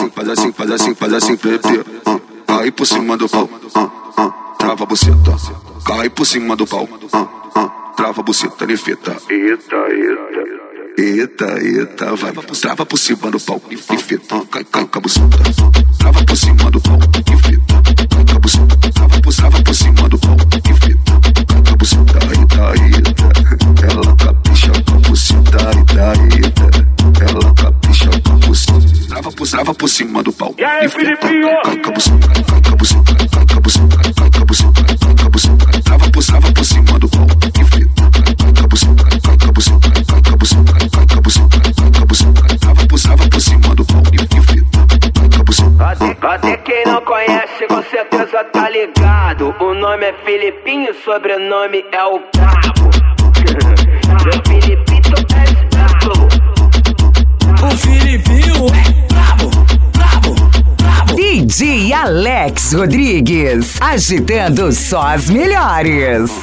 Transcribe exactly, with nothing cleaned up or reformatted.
assim, faz assim, faz assim, faz assim, bebê. Cai por cima do pau, trava a buceta. Cai por cima do pau, trava a buceta de fita. Eita, eita. Eita, eita, vai, trava por cima do pau e fita, cai, cai com a buceta. Trava por cima do pau e fita, cai com a buceta. Trava por, trava por cima do pau e fita, cai com a buceta. Eita, eita, ela capricha com a buceta. Eita, eita, ela capricha com a buceta. Trava por, trava por cima do pau e fita, cai com a buceta, cai com a buceta, cai com a buceta, cai com a buceta, cai com a buceta. Trava por, trava por cima do pau e fita, cai com a buceta, cai com a buceta, cai com a buceta. Trava por cima do pau e fita. Até quem não conhece com certeza tá ligado. O nome é Filipinho, o sobrenome é o Brabo. O Filipito é brabo. O Filipinho é brabo, brabo, brabo. D J Alex Rodrigues, agitando só as melhores.